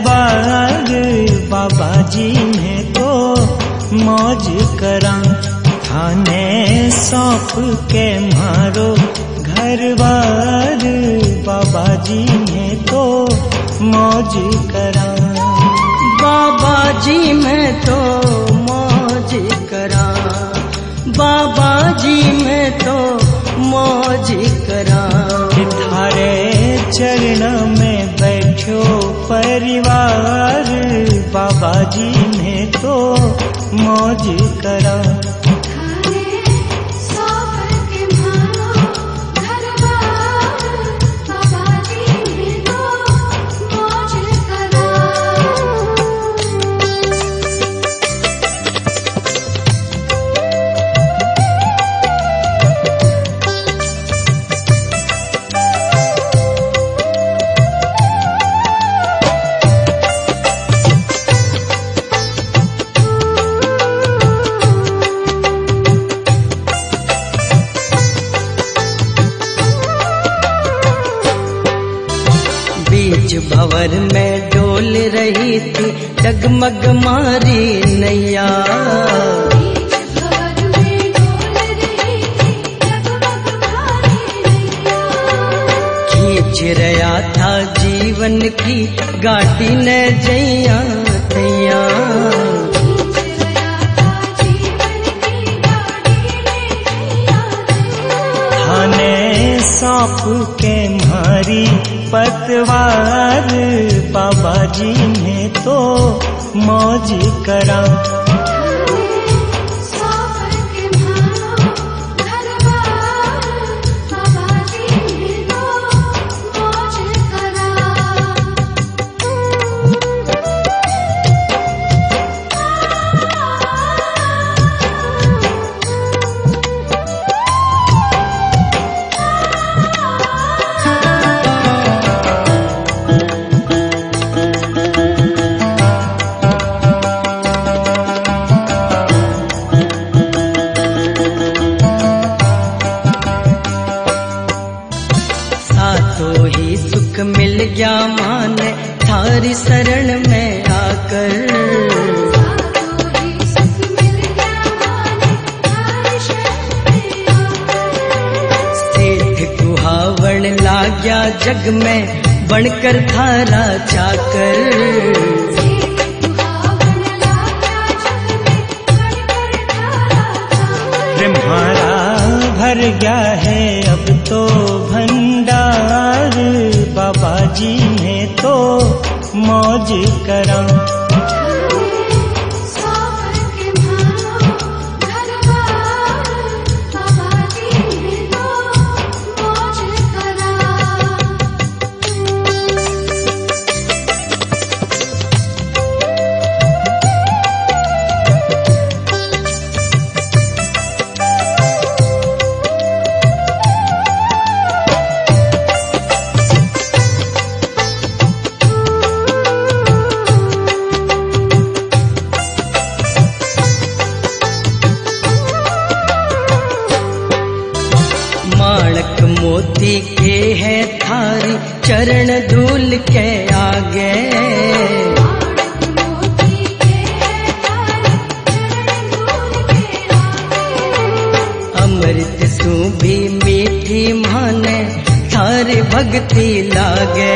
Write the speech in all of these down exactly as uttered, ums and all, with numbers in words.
बार बाबा जी ने तो मौज करा। थाने सौंप के मारो घर बार बाबा जी ने तो मौज करा। बाबा जी मैं तो मौज करा, बाबा जी मैं तो मौज करा। थारे चरण में बैठो परिवार बाबा जी ने तो मौज करा। भंवर में डोल रही थी डगमग मारी नैया। खींच रहा था जीवन की गाड़ी न जैया तैया। थाने सौंप के मारी पतवार बाबा जी ने तो मौज करा। मिल गया माने थारी शरण में आकर। सेठ कुहावण ला गया जग में बनकर थारा चाकर। तुम्हारा भर गया है अब तो भंडार बाबा जी ने तो मौज करा। मोती के है थारी चरण धूल के आगे। अमृत सू भी मीठी माने थारी भक्ति लागे।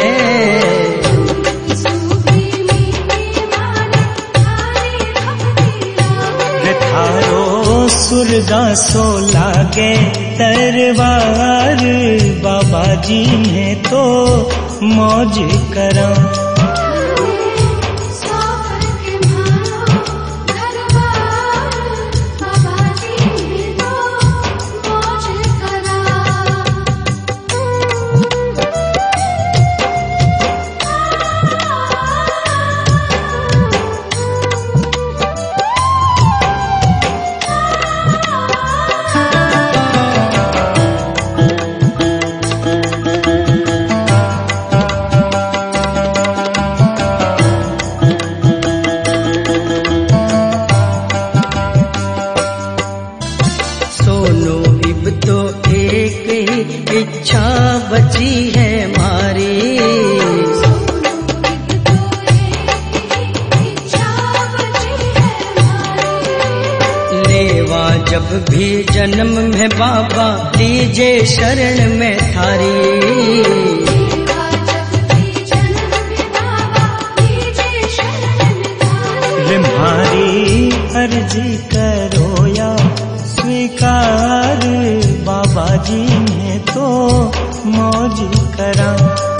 थारो सुरगा सो लागे तरवार बाबा जी ने तो मौज करा। जब भी जन्म में बाबा दीजे शरण में थारी। तुम्हारी अर्जी करो या स्वीकार, बाबा जी ने तो मौज करा।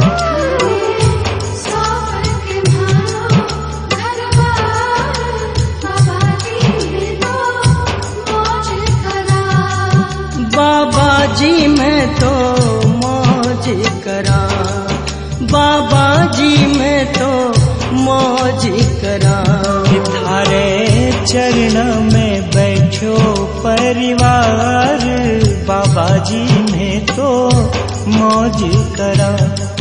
बाबा जी मैं तो मौज करा, बाबा जी मैं तो मौज करा। थारे चरण में बैठो परिवार, बाबा जी ने तो मौज करा।